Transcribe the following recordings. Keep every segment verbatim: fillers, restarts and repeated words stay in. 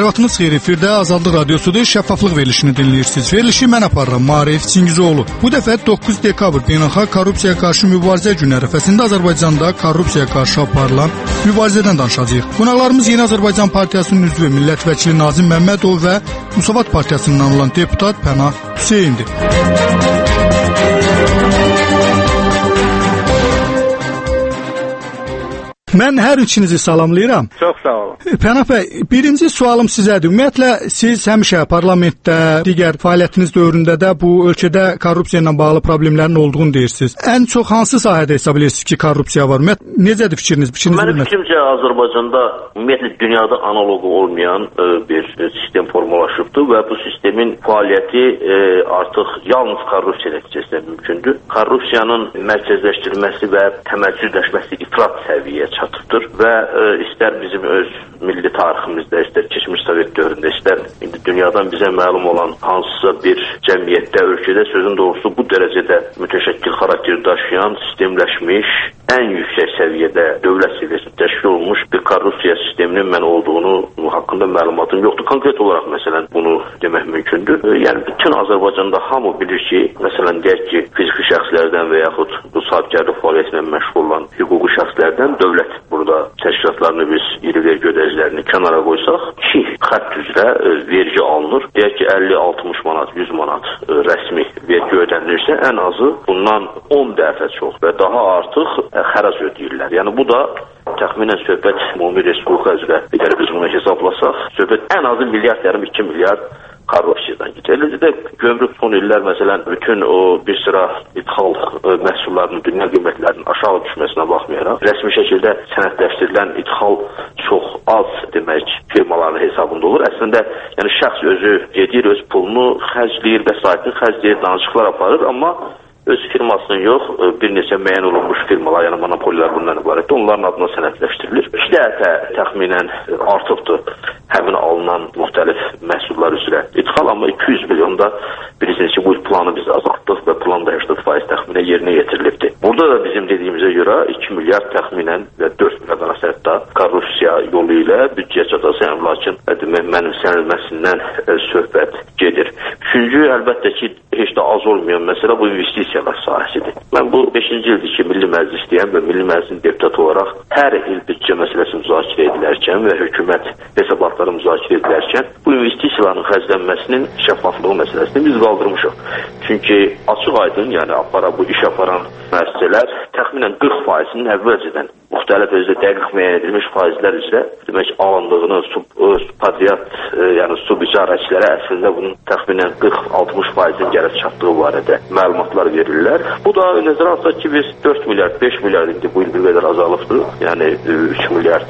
Hər vaxtınız xeyir, efirdə Azadlıq Radiosudur, şəffaflıq verilişini dinləyirsiniz. Verilişi mən aparıram, Maarif Çingizoğlu. Bu dəfə doqquz dekabr Beynəlxalq Korrupsiyaya qarşı mübarizə günü ərəfəsində Azərbaycanda korrupsiyaya qarşı aparılan mübarizədən danışacağıq. Qonaqlarımız Yeni Azərbaycan Partiyasının üzvü millət vəkili Nazim Məmmədov və Müsavat Partiyasından olan deputat Pənah Hüseyndir. Mən hər üçünüzü salamlayıram. Çox sağ olun. Pənah bəy, birinci sualım sizədir. Ümumiyyətlə, siz həmişə parlamentdə, digər fəaliyyətiniz dövründə də bu ölkədə korrupsiya ilə bağlı problemlərin olduğunu deyirsiniz. Ən çox hansı sahədə hesab edirsiniz ki, korrupsiya var? Ümumiyyətlə, necədir fikriniz? Mənim fikrimcə, Azərbaycanda ümumiyyətlə dünyada analogu olmayan e, bir sistem formalaşıbdır və bu sistemin fəaliyyəti e, artıq yalnız korrupsiya nəticəsində mümkündür. Korrupsiyanın mərkəzləşdirilməsi və təməlsizləşməsi ifrat səviyyəyə çatıbdır və e, istər bizim öz milli tariximizdə, istər keçmiş Sovet dövründə, istər indi dünyadan bizə məlum olan hansısa bir cəmiyyətdə, ölkədə sözün doğrusu bu dərəcədə mütəşəkkil xarakter daşıyan, sistemləşmiş, ən yüksək səviyyədə dövlət səviyyəsində təşkil olunmuş bir korrupsiya sisteminin mən olduğunu haqqında məlumatım yoxdur. Konkret olaraq məsələn bunu demək mümkündür. Yəni bütün Azərbaycanda hamı bilir ki, məsələn deyək ki, fiziki şəxslərdən və yaxud bu sahibkarlıq fəaliyyəti ilə məşğul olan hüquqi şəxslərdən dövlət burada təşkilatlarını biz iri vergi ödəyicilərini kənara qoysaq, iki xətt üzrə vergi alınır. Deyək ki, əlli altmış manat, yüz manat rəsmi vergi ödənilirsə, ən azı bundan on dəfə çox və daha artıq xərac ödəyirlər. Yəni bu da təxminən söhbət ümumi respublika üzrə, əgər biz bunu hesablasaq, söhbət ən azı milyard, yarım iki milyard korrupsiyadan gedir. Eləcə də gömrük son illər məsələn bütün o bir sıra ithal məhsullarının dünya qiymətlərinin aşağı düşməsinə baxmayaraq, rəsmi şəkildə sənədləşdirilən ithal çox az demək firmaların hesabında olur. Əslində yəni şəxs özü gedir, öz pulunu xərcləyir, vəsaitini xərcləyir, danışıqlar aparır, amma öz firmasının yox, bir neçə müəyyən olunmuş firmalar, yəni monopoliyalar bundan ibarətdir, onların adına sənədləşdirilir. İki dəfə təxminən artıbdır həmin alınan müxtəlif məhsullar üzrə ithal, amma iki yüz milyonda bilirsiniz ki, bu planı biz azaltdıq və plan da səksən faiz təxminən yerinə yetirilibdir. Burada da bizim dediyimizə görə iki milyard təxminən və dörd milyard arası hətta korrupsiya yolu ilə büdcəyə çatası əmlakın mənimsənilməsindən söhbət gedir. Üçüncü, əlbəttə ki, heç də az olmayan məsələ bu investisiyalar sahəsidir. Mən bu beşinci ildir ki, Milli Məclisdəyəm və Milli Məclisin deputatı olaraq hər il büdcə məsələsi müzakirə edilərkən və hökumət hesabatları müzakirə edilərkən bu investisiyaların xərclənməsinin şəffaflığı məsələsini biz qaldırmışıq. Çünki açıq aydın, yəni apara bu iş aparan müəssisələr təxminən qırx faizinin əvvəlcədən müxtəlif özdə dəqiq müəyyən edilmiş faizlər üzrə demək alındığını subpatriat, yəni subicarəçilərə əslində bunun təxminən qırx altmış faizin gəlib çatdığı barədə məlumatlar verirlər. Bu da nəzərə alsaq ki, biz dörd milyard, beş milyard indi bu il bir qədər azalıbdır. Yəni üç milyard,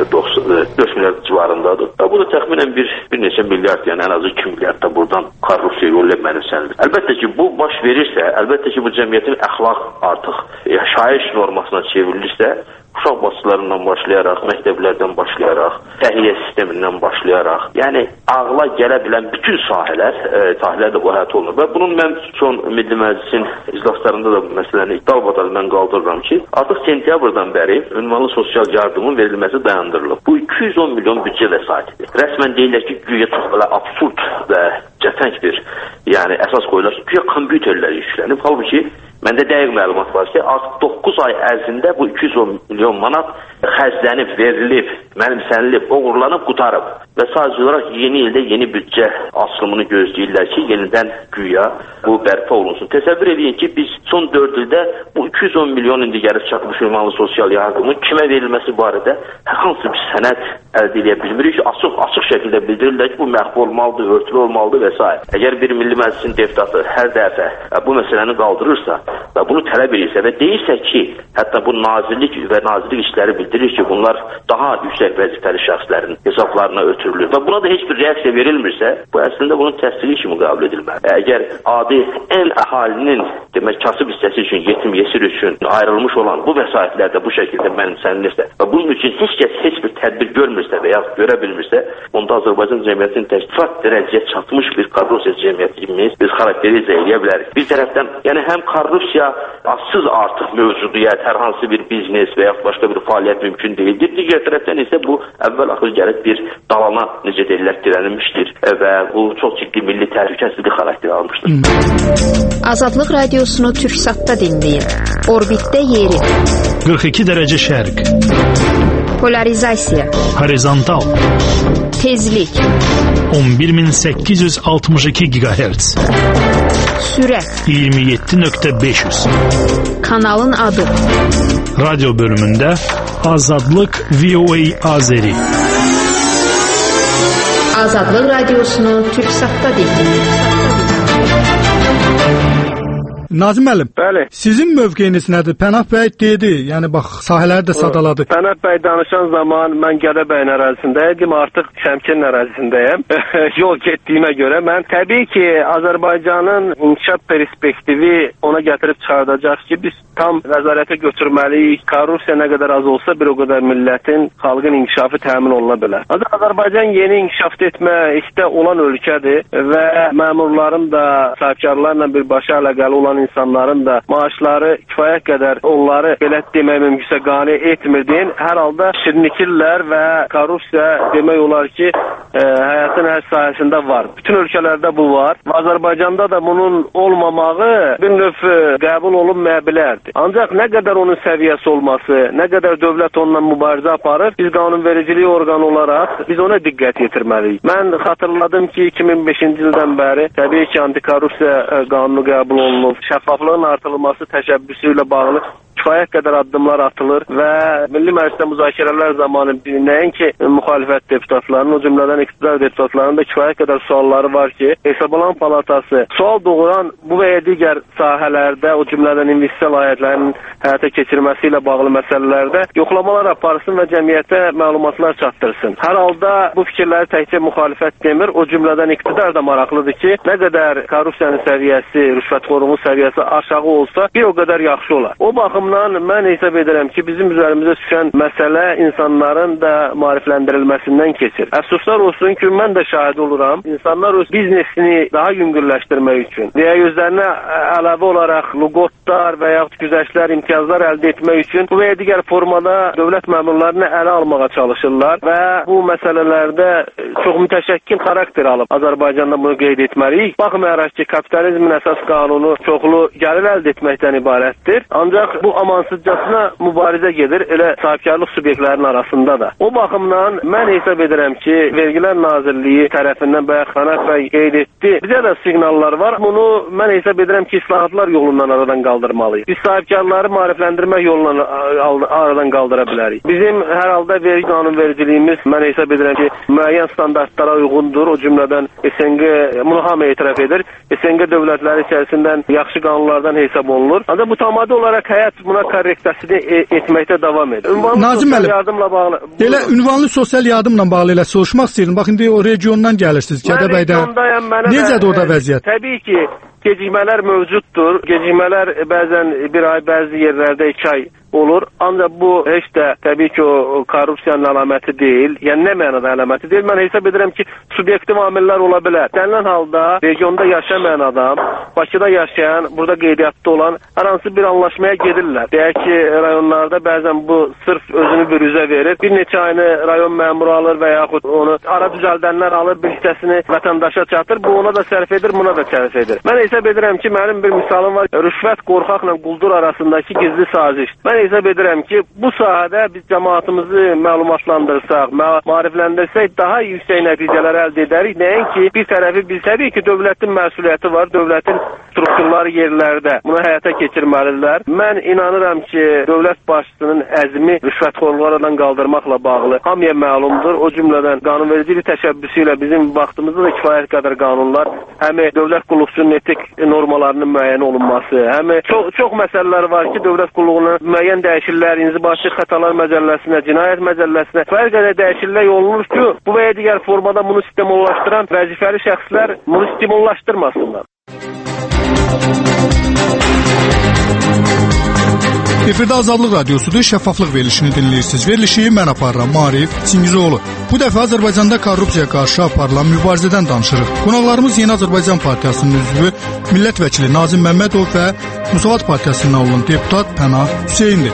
dörd milyard civarındadır. Və bu da təxminən bir, bir neçə milyard, yəni ən azı iki milyard da buradan korrupsiya yolu ilə mənimsənilir. Əlbəttə ki, bu baş verirsə, əlbəttə ki, bu cəmiyyətin əxlaq artıq yaşayış normasına çevrilirsə, uşaq bağçalarından başlayaraq, məktəblərdən başlayaraq, təhiyyə sistemindən başlayaraq, yəni ağla gələ bilən bütün sahələr, e, sahələr də bu əhatə olunur. Və bunun mən son Milli Məclisin iclaslarında da bu məsələni dalbadal mən qaldırıram ki, artıq sentyabrdan bəri ünvanlı sosial yardımın verilməsi dayandırılıb. Bu iki yüz on milyon büdcə vəsaitidir. Rəsmən deyirlər ki, güya çox belə absurd və cəfəng bir, yəni əsas qoyular ki, güya kompüterlər yüklənib. Halbuki məndə dəqiq məlumat var ki, artıq doqquz ay ərzində bu iki yüz on milyon manat xərclənib, verilib, mənimsənilib, oğurlanıb, qutarıb. Və sadəcə olaraq yeni ildə yeni büdcə açılımını gözləyirlər ki, yenidən güya bu bərpa olunsun. Təsəvvür edin ki, biz son dörd ildə bu iki yüz on milyon indi gəlib çatmış ünvanlı sosial yardımın kimə verilməsi barədə hər hansı bir sənəd əldə edə bilmirik ki, açıq, açıq şəkildə bildirirlər ki, bu məhv olmalıdır, örtülü olmalıdır və s. Əgər bir Milli Məclisin deputatı hər dəfə bu məsələni qaldırırsa və bunu tələb edirsə və deyirsə ki, hətta bu nazirlik və nazirlik işləri bildirir ki, bunlar daha yüksək vəzifəli şəxslərin hesablarına ötürülür və buna da heç bir reaksiya verilmirsə, bu əslində bunun təsdiqi kimi qəbul edilməlidir. Əgər adi ən əhalinin demək kasıb hissəsi üçün, yetim yesir üçün ayrılmış olan bu vəsaitlər də bu şəkildə mənimsənilirsə və bunun üçün heç kəs heç bir tədbir görmürsə görmürsə və ya görə bilmirsə, onda Azərbaycan cəmiyyətinin təşkifat dərəcəyə çatmış bir korrupsiya cəmiyyəti kimi biz xarakterizə edə bilərik. Bir tərəfdən, yəni həm korrupsiya azsız artıq mövcudiyyət, hər hansı bir biznes və ya başqa bir fəaliyyət mümkün deyildir. Digər tərəfdən isə bu əvvəl-axır gəlib bir dalana, necə deyirlər, dirənilmişdir və bu çox ciddi milli təhlükəsizlik xarakteri almışdır. Azadlıq radiosunu Türksatda dinləyin. Orbitdə yeri. qırx iki dərəcə şərq. Polarizasiya. Horizontal. Tezlik. on bir min səkkiz yüz altmış iki gigahertz. Sürət. iyirmi yeddi nöqtə beş yüz. Kanalın adı. Radyo bölümündə Azadlıq V O A Azeri. Azadlıq radiosunu Türksatda dinləyin. Nazim müəllim, bəli. Sizin mövqeyiniz nədir? Pənah bəy dedi, yəni bax sahələri də sadaladı. Pənah bəy danışan zaman mən Gədəbəyin ərazisindəydim, artıq Şəmkirin ərazisindəyəm. Yol getdiyimə görə mən təbii ki, Azərbaycanın inkişaf perspektivi ona gətirib çıxardacaq ki, biz tam nəzarətə götürməliyik. Korrupsiya nə qədər az olsa, bir o qədər millətin, xalqın inkişafı təmin oluna bilər. Azərbaycan yeni inkişaf etməkdə olan ölkədir və məmurların da sahibkarlarla birbaşa əlaqəli olan insanların da maaşları kifayət qədər onları belə demək mümkünsə qane etmirdiyin, hər halda şirinikirlər və korrupsiya demək olar ki, e, həyatın hər sahəsində var. Bütün ölkələrdə bu var. Azərbaycanda da bunun olmamağı bir növ qəbul olunmaya bilərdi. Ancaq nə qədər onun səviyyəsi olması, nə qədər dövlət onunla mübarizə aparır, biz qanunvericilik orqanı olaraq biz ona diqqət yetirməliyik. Mən xatırladım ki, iki min beşinci ildən bəri təbii ki, antikorrupsiya qanunu qəbul olunub. Şəffaflığın artırılması təşəbbüsü ilə bağlı kifayət qədər addımlar atılır və Milli Məclisdə müzakirələr zamanı nəinki müxalifət deputatlarının, o cümlədən iqtidar deputatlarının da kifayət qədər sualları var ki, Hesablama Palatası sual doğuran bu və ya digər sahələrdə, o cümlədən investisiya layihələrinin həyata keçirməsi ilə bağlı məsələlərdə yoxlamalar aparsın və cəmiyyətə məlumatlar çatdırsın. Hər halda bu fikirləri təkcə müxalifət demir, o cümlədən iqtidar da maraqlıdır ki, nə qədər korrupsiyanın səviyyəsi, rüşvətxorluğun səviyyəsi aşağı olsa, bir o qədər yaxşı olar. O baxımdan mən hesab edirəm ki, bizim üzərimizə düşən məsələ insanların da maarifləndirilməsindən keçir. Əfsuslar olsun ki, mən də şahid oluram. İnsanlar öz biznesini daha yüngülləşdirmək üçün və ya özlərinə əlavə olaraq lüğotlar və yaxud güzəştlər, imtiyazlar əldə etmək üçün bu və ya digər formada dövlət məmurlarını ələ almağa çalışırlar və bu məsələlərdə çox mütəşəkkil xarakter alıb. Azərbaycanda bunu qeyd etməliyik. Baxmayaraq ki, kapitalizmin əsas qanunu çoxlu gəlir əldə etməkdən ibarətdir. Ancaq bu amansızcasına mübarizə gedir elə sahibkarlıq subyektlərinin arasında da. O baxımdan mən hesab edirəm ki, Vergilər Nazirliyi tərəfindən bayaq Xanat bəy qeyd etdi. Bizə də siqnallar var. Bunu mən hesab edirəm ki, islahatlar yolundan aradan qaldırmalıyıq. Biz sahibkarları maarifləndirmək yolundan aradan qaldıra bilərik. Bizim hər halda vergi qanunvericiliyimiz mən hesab edirəm ki, müəyyən standartlara uyğundur. O cümlədən S N G bunu hamı etiraf edir. S N G dövlətləri içərisindən yaxşı qanunlardan hesab olunur. Ancaq bu tamamı olaraq həyat buna korreksiyasını e etməkdə davam edir. Ünvanlı Nazim sosial müəllim, yardımla bağlı. Elə ünvanlı sosial yardımla bağlı ilə soruşmaq istəyirəm. Bax indi o regiondan gəlirsiniz, Gədəbəydə. Necədir orada vəziyyət? Təbii ki, gecikmələr mövcuddur. Gecikmələr bəzən bir ay, bəzi yerlərdə iki ay olur. Ancaq bu heç də təbii ki, o korrupsiyanın əlaməti deyil. Yəni nə mənada əlaməti deyil? Mən hesab edirəm ki, subyektiv amillər ola bilər. Dənilən halda regionda yaşamayan adam, Bakıda yaşayan, burada qeydiyyatda olan hər hansı bir anlaşmaya gedirlər. Deyək ki, rayonlarda bəzən bu sırf özünü bir üzə verir. Bir neçə ayını rayon məmuru alır və yaxud onu ara düzəldənlər alır, bir hissəsini vətəndaşa çatır. Bu ona da sərf edir, buna da sərf edir. Mən hesab edirəm ki, mənim bir misalım var. Rüşvət, qorxaqla quldur arasındakı gizli saziş. Mən hesab edirəm ki, bu sahədə biz cəmaatımızı məlumatlandırsaq, maarifləndirsək, daha yüksək nəticələr əldə edərik. Nəinki bir tərəfi biz təbii ki, dövlətin məsuliyyəti var, dövlətin strukturları yerlərdə bunu həyata keçirməlidirlər. Mən inanıram ki, dövlət başçısının əzmi rüşvətxorluqlardan qaldırmaqla bağlı hamıya məlumdur. O cümlədən qanunvericilik təşəbbüsü ilə bizim vaxtımızda da kifayət qədər qanunlar, həm dövlət qulluqçunun etik normalarının müəyyən olunması, həm çox, çox məsələlər var ki, dövlət qulluğuna müəyyən dəyişikliklər, inzibaşi xətalar məcəlləsinə, cinayət məcəlləsinə fərq qədər dəyişikliklər olunur ki, bu və ya digər formada bunu stimullaşdıran vəzifəli şəxslər bunu stimullaşdırmasınlar. Efirdə Azadlıq Radiosudur, şəffaflıq verilişini dinləyirsiniz. Verilişi mən aparıram, Maarif Çingizoğlu. Bu dəfə Azərbaycanda korrupsiyaya qarşı aparılan mübarizədən danışırıq. Qonaqlarımız Yeni Azərbaycan Partiyasının üzvü, millət vəkili Nazim Məmmədov və Müsavat Partiyasından olan deputat Pənah Hüseyndir.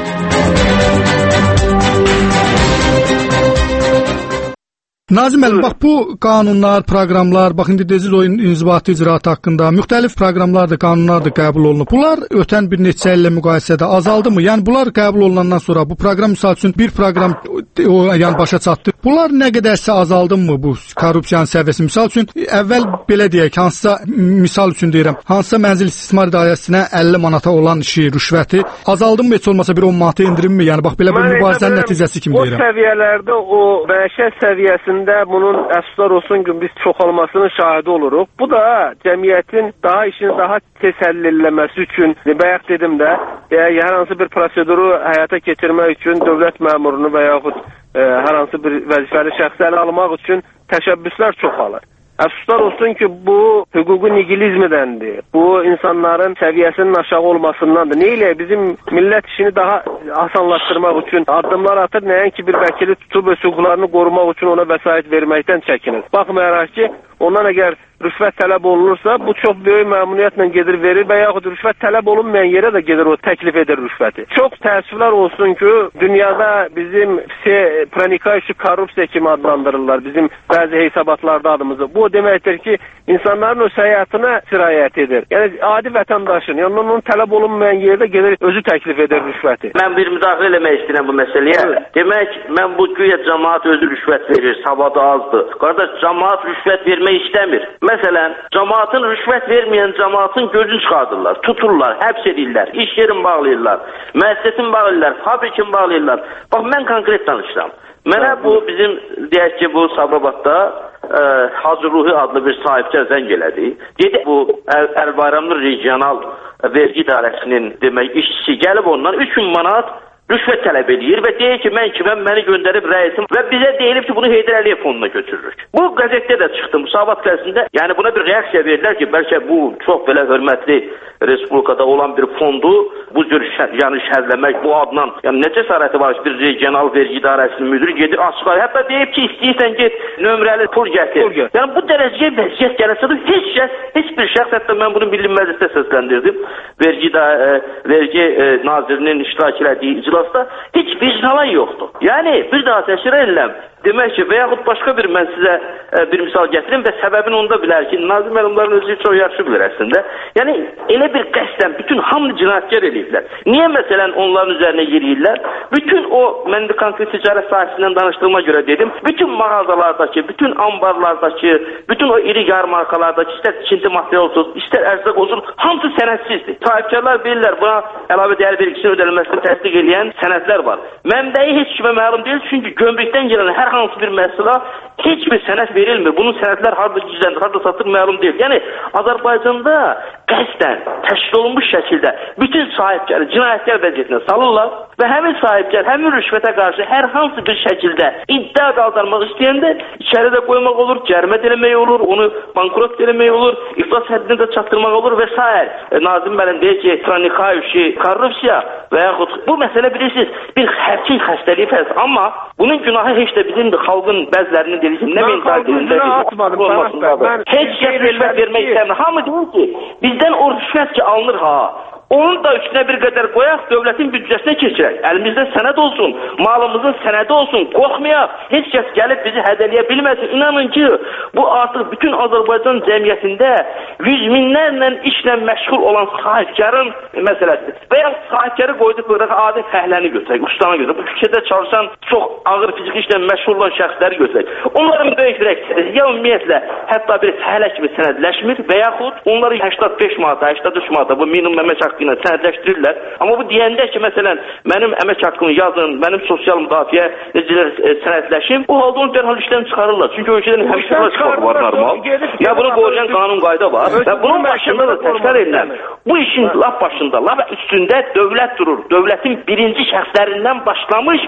Nazim müəllim, bax bu qanunlar, proqramlar, bax indi dediniz o inzibati icraat haqqında müxtəlif proqramlardır, qanunlardır qəbul olunub. Bunlar ötən bir neçə illə müqayisədə azaldımı? Yəni bunlar qəbul olunandan sonra bu proqram misal üçün bir proqram o yəni başa çatdı. Bunlar nə qədərsə azaldımı bu korrupsiyanın səviyyəsi? Misal üçün əvvəl belə deyək, hansısa misal üçün deyirəm, hansısa mənzil istismar idarəsinə əlli manata olan işi, rüşvəti azaldımı heç olmasa bir on manata indirimmi? Yəni bax belə bir mübarizənin nəticəsi kimi deyirəm. O səviyyələrdə o məişət səviyyəsində bunun əfsuslar olsun ki, biz çoxalmasının şahidi oluruq. Bu da cəmiyyətin daha işini daha tez həll eləməsi üçün, bayaq dedim də, hər hansı bir proseduru həyata keçirmək üçün dövlət məmurunu və yaxud e, hər hansı bir vəzifəli şəxsləri almaq üçün təşəbbüslər çoxalır. Əfsuslar olsun ki, bu hüquqi nihilizmdəndir. Bu insanların səviyyəsinin aşağı olmasındandır. Nə ilə bizim millət işini daha asanlaşdırmaq üçün addımlar atır, nəinki bir vəkili tutub öz hüquqlarını qorumaq üçün ona vəsait verməkdən çəkinir. Baxmayaraq ki, ondan əgər rüşvət tələb olunursa, bu çox böyük məmnuniyyətlə gedir verir və yaxud rüşvət tələb olunmayan yerə də gedir o təklif edir rüşvəti. Çox təəssüflər olsun ki, dünyada bizim pronikayşı korrupsiya kimi adlandırırlar bizim bəzi hesabatlarda adımızı. Bu o deməkdir ki, insanların öz həyatına sirayət edir. Yəni adi vətəndaşın, yəni onun tələb olunmayan yerdə gedir özü təklif edir rüşvəti. Mən bir müdaxilə eləmək istəyirəm bu məsələyə. Evet. Demək, mən bu güya cəmaat özü rüşvət verir, savadı azdır. Qardaş, cəmaat rüşvət vermək istəmir. Məsələn, cəmaatın rüşvət verməyən cəmaatın gözünü çıxardırlar, tuturlar, həbs edirlər, iş yerini bağlayırlar, müəssisəsini bağlayırlar, fabrikini bağlayırlar. Bax, mən konkret danışıram. Mənə bu bizim, deyək ki, bu Sabirabadda e, Hacı Ruhi adlı bir sahibçə zəng elədi. Dedi, bu Əlbayramlı regional vergi idarəsinin demək işçisi gəlib ondan üç min manat rüşvət tələb edir və deyir ki, mən ki, mən məni göndərib rəisim və bizə deyilib ki, bunu Heydər Əliyev fonduna götürürük. Bu qəzetdə də çıxdı, Müsavat qəzetində. Yəni buna bir reaksiya verirlər ki, bəlkə bu çox belə hörmətli Respublikada olan bir fondu bu cür yəni şərləmək, bu adla, yəni necə cəsarəti var ki, bir regional vergi idarəsinin müdürü gedir, açıqlar. Hətta deyib ki, istəyirsən get, nömrəli pul gətir. Pul gətir. Yəni bu dərəcəyə vəziyyət gələsə də heç şəxs, heç bir şəxs, hətta mən bunu Milli Məclisdə səsləndirdim, vergi, da, e, vergi e, nazirinin iştirak elədiyi iclasda heç vicdanı yoxdur. Yəni bir daha təşkil edirəm. Demək ki, və yaxud başqa bir mən sizə e, bir misal gətirim və səbəbini onda bilər ki, Nazim müəllimlərin özü çox yaxşı bilir əslində. Yəni elə bir qəsdən bütün hamını cinayətkar eləyiblər. Niyə məsələn onların üzərinə yeriyirlər? Bütün o, mən də konkret ticarət sahəsindən danışdığıma görə dedim, bütün mağazalardakı, bütün ambarlardakı, bütün o iri yarmarkalardakı, istər tikinti material olsun, istər ərzaq olsun, hamısı sənədsizdir. Sahibkarlar bilirlər, buna əlavə dəyər vergisinin ödənilməsini təsdiq edən sənədlər var. Mənbəyi heç kimə məlum deyil, çünki gömrükdən gələn hər hansı bir məhsula heç bir sənəd verilmir. Bunun sənədlər harada gizlənir, harada satır məlum deyil. Yəni Azərbaycanda qəsdən təşkil olunmuş şəkildə bütün sahibkarı cinayətkar vəziyyətinə salırlar və həmin sahibkar həmin rüşvətə qarşı hər hansı bir şəkildə iddia qaldırmaq istəyəndə içəridə qoymaq olur, cərimə eləmək olur, onu bankrot eləmək olur, iflas həddinə də çatdırmaq olur və s. E, Nazim müəllim deyir ki, kronikayüşi, korrupsiya və yaxud bu məsələ bilirsiniz, bir həkim xəstəliyi fərz. Amma bunun günahı heç də bizim xalqın bəzilərinin deyilsin, nə mentalitetində olmasındadır. Heç kəs rüşvət vermək istəmir. Hamı deyir ki, bizdən o rüşvət ki alınır ha. Onun da üstünə bir qədər qoyaq, dövlətin büdcəsinə keçirək. Əlimizdə sənəd olsun, malımızın sənədi olsun, qorxmayaq. Heç kəs gəlib bizi hədələyə bilməsin. İnanın ki, bu artıq bütün Azərbaycan cəmiyyətində yüz minlərlə işlə məşğul olan sahibkarın məsələsidir. Və ya sahibkarı qoyduq qıraq adi fəhləni götürək, ustanı götürək. Bu fikirdə çalışan çox ağır fiziki işlə məşğul olan şəxsləri götürək. Onların böyük bir əksəriyyəti ya ümumiyyətlə hətta bir fəhlə kimi sənədləşmir və yaxud onları səksən beş manata, səksən üç manata bu minimum əmək haqqı ilə sənədləşdirirlər. Amma bu deyəndə ki, məsələn, mənim əmək haqqımı yazın, mənim sosial müdafiə necələr e, sənədləşim, o halda onu dərhal işdən çıxarırlar. Çünki ölkədən həmişələr çıxarı var normal. Ya bunu qoruyan qanun qayda var. Və bunun başında da təkrar edirəm. Bu işin lap başında, lap üstündə dövlət durur. Dövlətin birinci şəxslərindən başlamış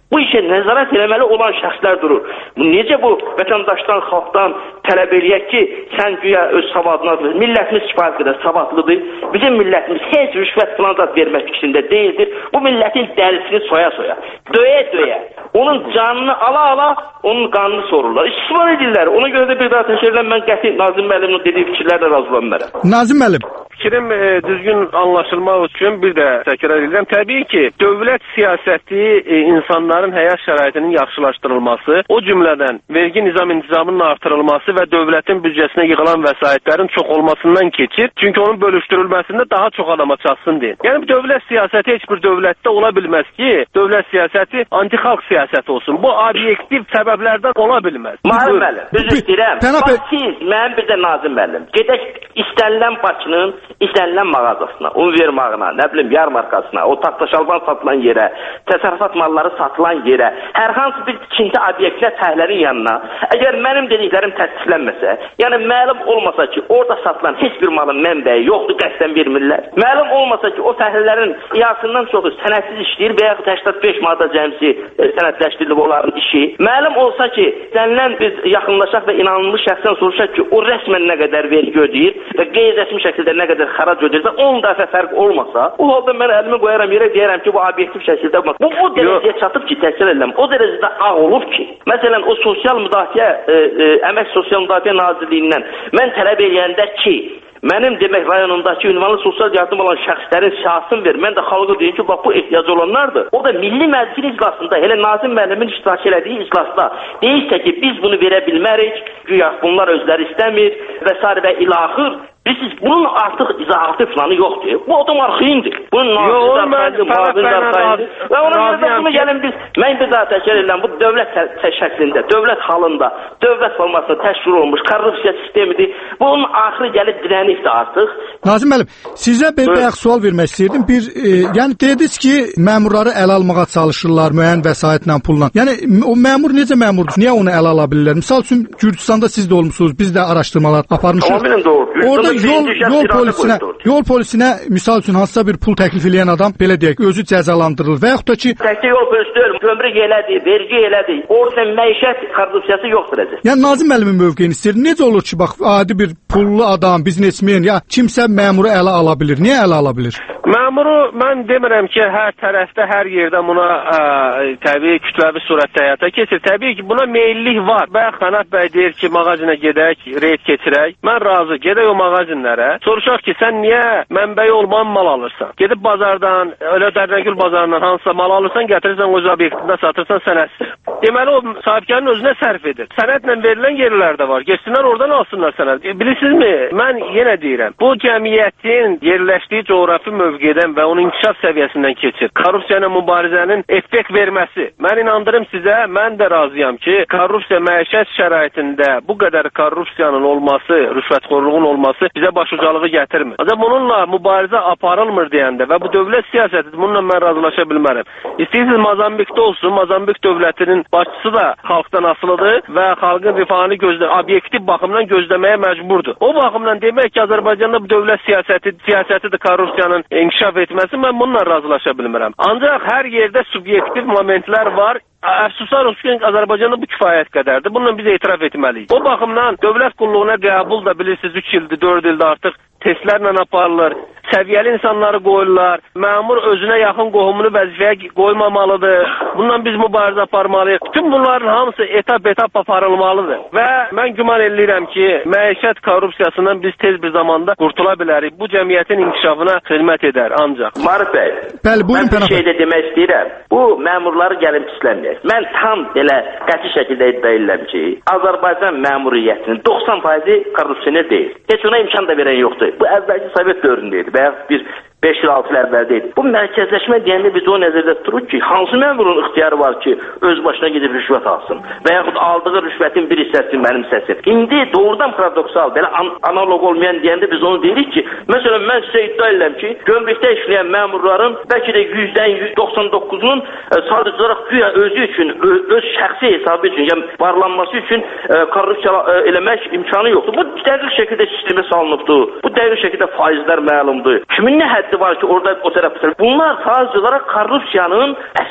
Bu işə nəzarət eləməli olan şəxslər durur. Necə bu vətəndaşdan, xalqdan tələb eləyək ki, sən güya öz savadına, millətimiz kifayət qədər savadlıdır. Bizim millətimiz heç rüşvət falan da vermək fikrində deyildir. Bu millətin dərisini soya-soya, döyə-döyə, onun canını ala-ala, onun qanını sorurlar. İstismar edirlər. Ona görə də bir daha təşəkkürlər, mən qəti Nazim müəllimin dediyi fikirlərlə razılanmıram. Nazim müəllim, Fikrim e, düzgün anlaşılmaq üçün bir də təkrar edirəm. Təbii ki, dövlət siyasəti e, insanların həyat şəraitinin yaxşılaşdırılması, o cümlədən vergi nizam intizamının artırılması və dövlətin büdcəsinə yığılan vəsaitlərin çox olmasından keçir. Çünki onun bölüşdürülməsində daha çox adama çatsın deyin. Yəni dövlət siyasəti heç bir dövlətdə ola bilməz ki, dövlət siyasəti anti-xalq siyasəti olsun. Bu obyektiv səbəblərdən ola bilməz. Müəllim müəllim, düz istəyirəm. Bax siz, mənim bir də Nazim müəllim, gedək istənilən Bakının istənilən mağazasına, univermağına, nə bilim yarmarkasına, o taxtaşalban satılan yerə, təsərrüfat malları satılan yerə, hər hansı bir tikinti obyektinə fəhlərin yanına, əgər mənim dediklərim təsdiqlənməsə, yəni məlum olmasa ki, orada satılan heç bir malın mənbəyi yoxdur, qəsdən vermirlər. Məlum olmasa ki, o fəhlələrin iyasından çoxu sənədsiz işləyir və yaxud səksən beş maddə cəmsi e, sənədləşdirilib onların işi. Məlum olsa ki, sənlən biz yaxınlaşaq və inanılmış şəxsən soruşaq ki, o rəsmən nə qədər vergi ödəyir və qeyri-rəsmi şəkildə nə qədər xərac ödəyirsə, on dəfə fərq olmasa, o halda mən əlimi qoyaram yerə, deyərəm ki, bu obyektiv şəkildə olmaz. Bu, o dərəcəyə çatıb ki, təhsil ediləm, o dərəcədə ağ olub ki, məsələn, o sosial müdafiə, e, e, Əmək Sosial Müdafiə Nazirliyindən mən tələb edəndə ki, mənim demək rayonundakı ünvanlı sosial yardım alan şəxslərin siyasını ver. Mən də xalqa deyim ki, bax bu ehtiyac olanlardır. O da Milli Məclis iclasında, elə Nazim müəllimin iştirak elədiyi iclasda deyirsə ki, biz bunu verə bilmərik, güya bunlar özləri istəmir və s. və ilaxır. Bilirsiniz, bunun artıq izahatı planı yoxdur. Bu adam arxayındır. Bunun nazirdə arxayındır, muhazində arxayındır. Və ona görə də bunu gəlin biz, mən bir daha təkrar edirəm, bu dövlət şəklində, dövlət halında, dövlət formasında təşkil olunmuş korrupsiya sistemidir. Bunun axırı gəlib dirənibdir artıq. Nazim müəllim, sizə bir bayaq sual vermək istəyirdim. Bir, e, yəni dediniz ki, məmurları ələ almağa çalışırlar müəyyən vəsaitlə, pulla. Yəni o məmur necə məmurdur? Niyə onu ələ ala bilirlər? Misal üçün Gürcüstanda siz də olmusunuz, biz də araşdırmalar aparmışıq. Amma bilin doğru. Orada yol, yol polisinə, yol polisinə misal üçün hansısa bir pul təklif edən adam belə deyək, özü cəzalandırılır və yaxud da ki, təkcə yol polisi deyil, gömrük elədir, vergi elədir. Orada məişət korrupsiyası yoxdur əziz. Yəni Nazim müəllimin mövqeyini istəyir. Necə olur ki, bax, adi bir pullu adam, biznesmen ya kimsə məmuru ələ ala bilir? Niyə ələ ala bilir? Məmuru mən demirəm ki, hər tərəfdə, hər yerdə buna ə, təbii kütləvi surətdə həyata keçir. Təbii ki, buna meyillik var. Bayaq Fənat bəy deyir ki, mağazinə gedək, reyd keçirək. Mən razı, gedək o mağazinlərə. Soruşaq ki, sən niyə mənbəyi olmayan mal alırsan? Gedib bazardan, elə Dərnəgül bazarından hansısa mal alırsan, gətirirsən öz obyektində satırsan sənədsiz. Deməli o sahibkarın özünə sərf edir. Sənədlə verilən yerlər də var. Geçsinlər oradan alsınlar sənəd. E, bilirsinizmi? Mən yenə deyirəm. Bu cəmiyyətin yerləşdiyi coğrafi mövqedən və onun inkişaf səviyyəsindən keçir. Korrupsiya ilə mübarizənin effekt verməsi. Mən inandırım sizə, mən də razıyam ki, korrupsiya məişət şəraitində bu qədər korrupsiyanın olması, rüşvətxorluğun olması bizə başucalığı gətirmir. Ancaq bununla mübarizə aparılmır deyəndə və bu dövlət siyasəti, bununla mən razılaşa bilmərəm. İstəyirsiniz Mozambikdə olsun, Mozambik dövlətinin başçısı da xalqdan asılıdır və xalqın rifahını gözlə, obyektiv baxımdan gözləməyə məcburdur. O baxımdan demək ki, Azərbaycanda bu dövlət siyasəti, siyasətidir korrupsiyanın inkişaf etməsi, mən bununla razılaşa bilmirəm. Ancaq hər yerdə subyektiv momentlər var. Əfsuslar olsun ki, Azərbaycanda bu kifayət qədərdir. Bununla biz etiraf etməliyik. O baxımdan dövlət qulluğuna qəbul da bilirsiniz, üç ildir, dörd ildir artıq testlərlə aparılır. Səviyyəli insanları qoyurlar. Məmur özünə yaxın qohumunu vəzifəyə qoymamalıdır. Bundan biz mübarizə aparmalıyıq. Bütün bunların hamısı etap-etap aparılmalıdır. Və mən güman edirəm ki, məişət korrupsiyasından biz tez bir zamanda qurtula bilərik. Bu cəmiyyətin inkişafına xidmət edər ancaq. Marif bəy, bəli, buyurun, mən bir şey də demək istəyirəm. Bu məmurları gəlin pisləməyək. Mən tam belə qəti şəkildə iddia edirəm ki, Azərbaycan məmuriyyətinin doxsan faizi korrupsioner deyil. Heç ona imkan da verən yoxdur. Bu əvvəlki Sovet dövründəydi. Və bir beş il altı il əvvəldəydi. Bu mərkəzləşmə deyəndə biz o nəzərdə tuturuq ki, hansı məmurun ixtiyarı var ki, öz başına gedib rüşvət alsın və yaxud aldığı rüşvətin bir hissəsini mənimsəsin. İndi doğrudan paradoksal, belə an analog olmayan deyəndə biz onu deyirik ki, məsələn, mən sizə iddia edirəm ki, gömrükdə işləyən məmurların bəlkə də yüzdən doxsan doqquzunun sadəcə olaraq güya özü üçün, öz şəxsi hesabı üçün, yəni varlanması üçün korrupsiya eləmək imkanı yoxdur. Bu dəqiq şəkildə sistemə salınıbdır. Bu dəqiq şəkildə faizlər məlumdur. Kimin nə həddi var ki, orada o tərəfdə? Bunlar sadəcə olaraq korrupsiyanın əks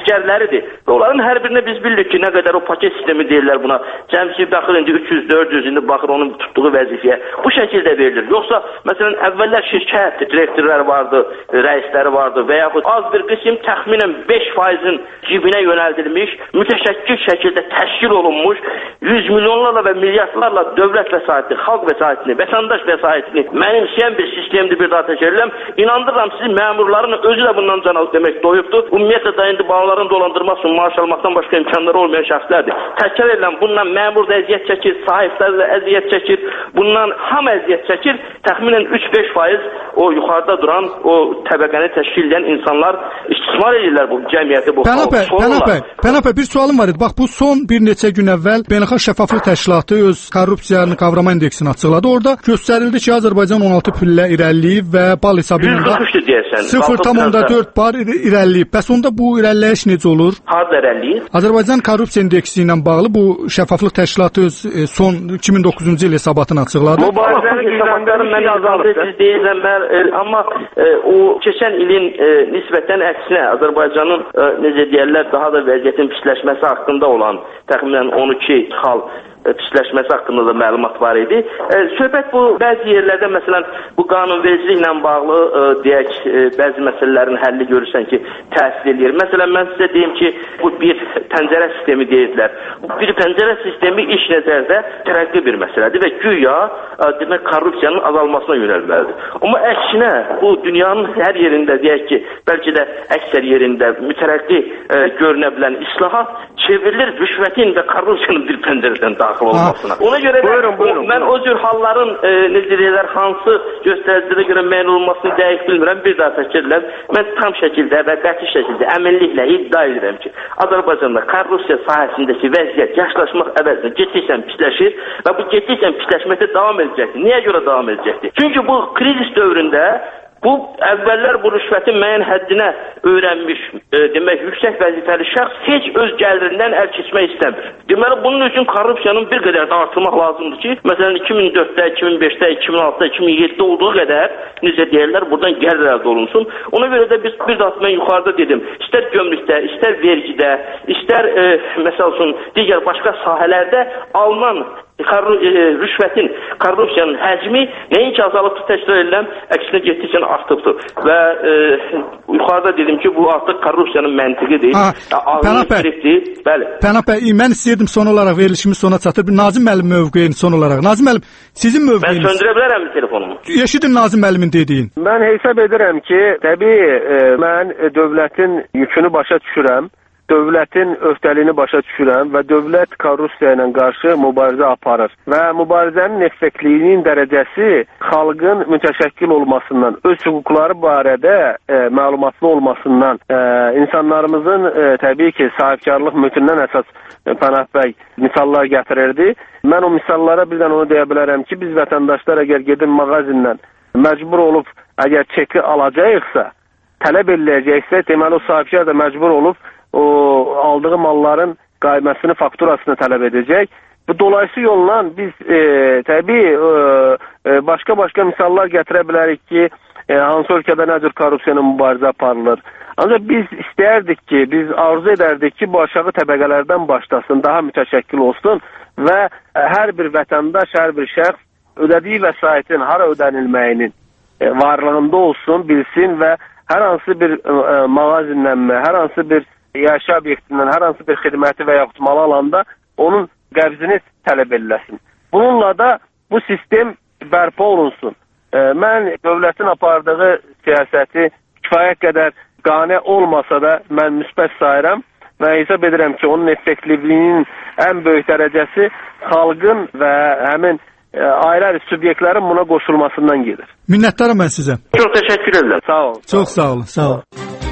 əsgərləridir. Və onların hər birinə biz bilirik ki, nə qədər o paket sistemi deyirlər buna. Cəmsi baxır indi üç yüz dörd yüz indi baxır onun tutduğu vəzifəyə. Bu şəkildə verilir. Yoxsa məsələn əvvəllər şirkət direktorları vardı, rəisləri vardı və yaxud az bir qism təxminən beş faizin cibinə yönəldilmiş, mütəşəkkil şəkildə təşkil olunmuş, yüz milyonlarla və milyardlarla dövlət vəsaitini, xalq vəsaitini, vətəndaş vəsaitini mənimsəyən bir sistemdir, bir daha təkrar edirəm. İnandırıram sizi, məmurların özü də bundan can alıb demək doyubdur. Ümumiyyətlə da indi bağların dolandırmaq üçün maaş almaqdan başqa imkanları olmayan şəxslərdir. Təkrar edirəm, bundan məmur da əziyyət çəkir, sahiblər də əziyyət çəkir, bundan hamı əziyyət çəkir. Təxminən üç beş faiz o yuxarıda duran o təbəqəni təşkil edən insanlar istismar edirlər bu cəmiyyəti, bu Pənah bəy, Pənah bəy, bir sualım var idi. Bax, bu son bir neçə gün əvvəl Beynəlxalq Şəffaflıq Təşkilatı öz korrupsiyanı qavrama indeksini açıqladı. Orada göstərildi ki, Azərbaycan on altı pillə irəliləyib və bal hesabı ilə sıfır tam dörd bar irəliləyib. Bəs onda bu irəliləyiş necə olur? Harda irəliləyir? Azərbaycan korrupsiya indeksi ilə bağlı bu Şəffaflıq Təşkilatı öz son iki min doqquzuncu il hesabatını açıqladı. Mübarizəni gündəmlərin mən azaldı, siz deyirəm, amma o keçən ilin nisbətən əksinə Azərbaycanın necə deyirlər, daha da vəziyyətin pisləşməsi haqqında olan təxminən on iki xal pisləşməsi haqqında da məlumat var idi. E, söhbət bu, bəzi yerlərdə məsələn bu qanunvericiliklə bağlı e, deyək, e, bəzi məsələlərin həlli görürsən ki, təsir edir. Məsələn, mən sizə deyim ki, bu bir pəncərə sistemi deyirlər. Bu bir pəncərə sistemi iş nəzərdə tərəqqi bir məsələdir və güya e, demək, korrupsiyanın azalmasına yönəlməlidir. Amma əksinə, bu dünyanın hər yerində deyək ki, bəlkə də əksər yerində mütərəqqi e, görünə bilən islahat çevrilir rüşvətin və korrupsiyanın bir pəncərədən daxil olmasına. Ona görə də buyurun, buyurun, mən buyurun. O cür halların e, necə deyirlər, hansı göstəriciliyinə görə məyin olmasını dəqiq bilmirəm. Bir daha təkrar edirəm. Mən tam şəkildə və qəti şəkildə əminliklə iddia edirəm ki, Azərbaycanda korrupsiya sahəsindəki vəziyyət yaşlaşmaq əvəzinə getdikcə pisləşir və bu getdikcə pisləşməkdə davam edəcəkdir. Niyə görə davam edəcəkdir? Çünki bu krizis dövründə bu əvvəllər bu rüşvətin müəyyən həddinə öyrənmiş, e, demək, yüksək vəzifəli şəxs heç öz gəlirindən əl keçmək istəmir. Deməli, bunun üçün korrupsiyanın bir qədər də artırmaq lazımdır ki, məsələn, iki min dörddə, iki min beşdə, iki min altıda, iki min yeddidə olduğu qədər, necə deyirlər, buradan gəlir əldə olunsun. Ona görə də biz bir daha mən yuxarıda dedim, istər gömrükdə, istər vergidə, istər, e, məsəl üçün, digər başqa sahələrdə alınan Korru- e, rüşvətin, korrupsiyanın həcmi nəinki azalıbdır, təkrar edirəm, əksinə getdikcə artıbdır. Və e, yuxarıda dedim ki, bu artıq korrupsiyanın məntiqidir. Pənah bəy, bəli. Pənah bəy, mən istəyirdim son olaraq verilişimiz sona çatır. Nazim müəllim mövqeyini son olaraq. Nazim müəllim, sizin mövqeyiniz... Mən söndürə bilərəm telefonumu. Eşidin Nazim müəllimin dediyin. Mən hesab edirəm ki, təbii e, mən dövlətin yükünü başa düşürəm. Dövlətin öhdəliyini başa düşürəm və dövlət korrupsiya ilə qarşı mübarizə aparır. Və mübarizənin effektliyinin dərəcəsi xalqın mütəşəkkil olmasından, öz hüquqları barədə e, məlumatlı olmasından, e, insanlarımızın e, təbii ki, sahibkarlıq mühitindən əsas e, Pənah bəy misallar gətirirdi. Mən o misallara birdən onu deyə bilərəm ki, biz vətəndaşlar əgər gedin mağazindən məcbur olub, əgər çeki alacaqsa, tələb ediləcəksə, deməli o sahibkar da məcbur olub o aldığı malların qayməsini, fakturasını tələb edəcək. Bu dolayısı yolla biz e, təbii e, başqa-başqa misallar gətirə bilərik ki, e, hansı ölkədə nə cür korrupsiyanın mübarizə aparılır. Ancaq biz istəyərdik ki, biz arzu edərdik ki, bu aşağı təbəqələrdən başlasın, daha mütəşəkkil olsun və hər bir vətəndaş, hər bir şəxs ödədiyi vəsaitin hara ödənilməyinin e, varlığında olsun, bilsin və hər hansı bir e, mağazinlənmə, hər hansı bir yaşa obyektindən hər hansı bir xidməti və yaxud mal alanda onun qəbzini tələb ediləsin. Bununla da bu sistem bərpa olunsun. E, mən dövlətin apardığı siyasəti kifayət qədər qane olmasa da mən müsbət sayıram və hesab edirəm ki, onun effektivliyinin ən böyük dərəcəsi xalqın və həmin e, ayrı-ayrı subyektlərin buna qoşulmasından gedir. Minnətdaram mən sizə. Çox təşəkkür edirəm. Sağ olun. Çox sağ olun. Sağ olun.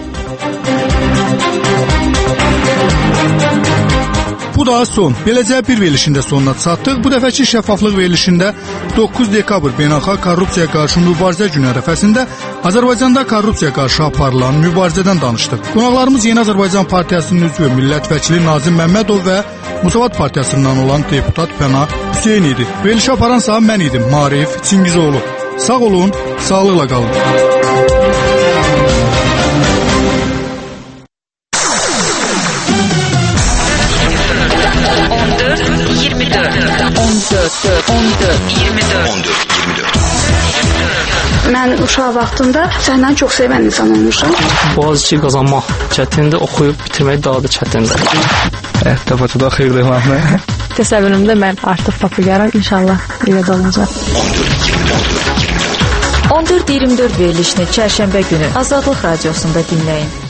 Bu da son. Beləcə bir verilişində sonuna çatdıq. Bu dəfəki şəffaflıq verilişində doqquz dekabr Beynəlxalq Korrupsiyaya qarşı mübarizə günü ərəfəsində Azərbaycanda korrupsiyaya qarşı aparılan mübarizədən danışdıq. Qonaqlarımız Yeni Azərbaycan Partiyasının üzvü millət vəkili Nazim Məmmədov və Müsavat Partiyasından olan deputat Pənah Hüseyn idi. Verilişi aparan sağ mən idim, Maarif Çingizoğlu. Sağ olun, sağlıqla qalın. dörd, on dörd, iyirmi dörd. on dörd, iyirmi dörd. Mən uşaq vaxtında səhnəni çox sevən insan olmuşam. Boğaziçi qazanmaq çətindir, oxuyub bitirmək daha da çətindir. Həyatda fotoda xeyirli olmaqla. Təsəvvürümdə mən artıq populyar, inşallah elə də olacaq. on dörd iyirmi dörd verilişini çərşənbə günü Azadlıq Radiosunda dinləyin.